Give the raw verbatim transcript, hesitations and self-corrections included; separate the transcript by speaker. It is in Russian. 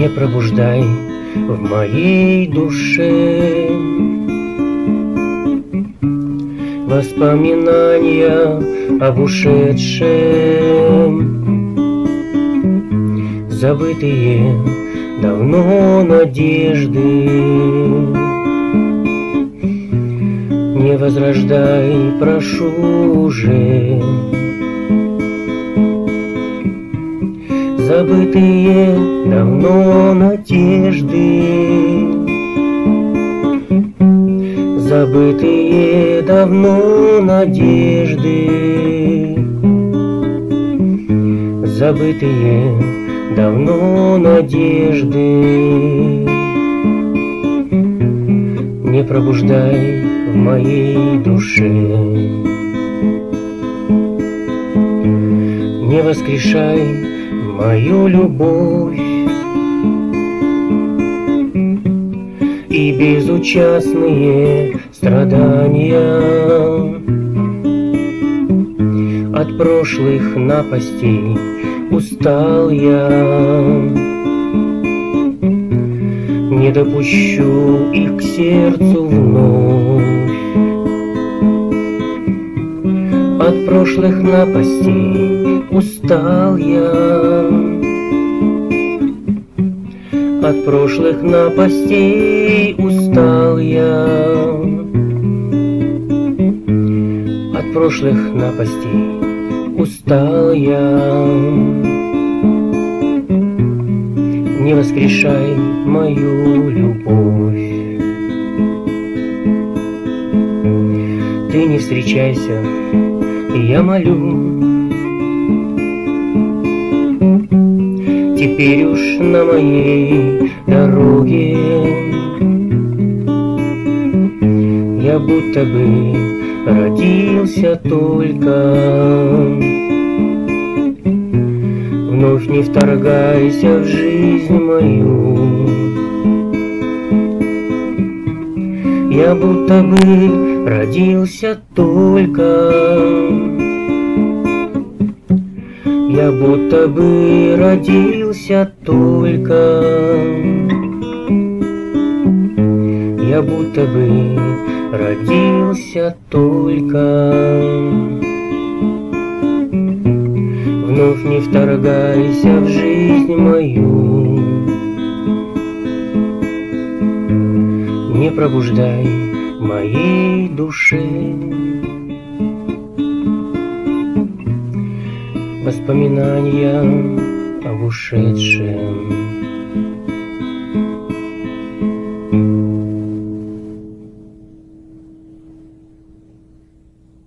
Speaker 1: Не пробуждай в моей душе воспоминания об ушедшем, забытые давно надежды. Не возрождай, прошу уже, забытые давно надежды, забытые давно надежды, забытые давно надежды. Не пробуждай в моей душе, не воскрешай мою любовь и безучастные страдания от прошлых напастей. Устал я, не допущу их к сердцу вновь. От прошлых напастей устал я, от прошлых напастей устал я, от прошлых напастей устал я. Не воскрешай мою любовь. Ты не встречайся, я молю, теперь уж на моей дороге я будто бы родился только. Вновь не вторгайся в жизнь мою, я будто бы родился только. Я будто бы родился только. Я будто бы родился только. Вновь не вторгайся в жизнь мою, не пробуждай моей душе воспоминания об ушедшем.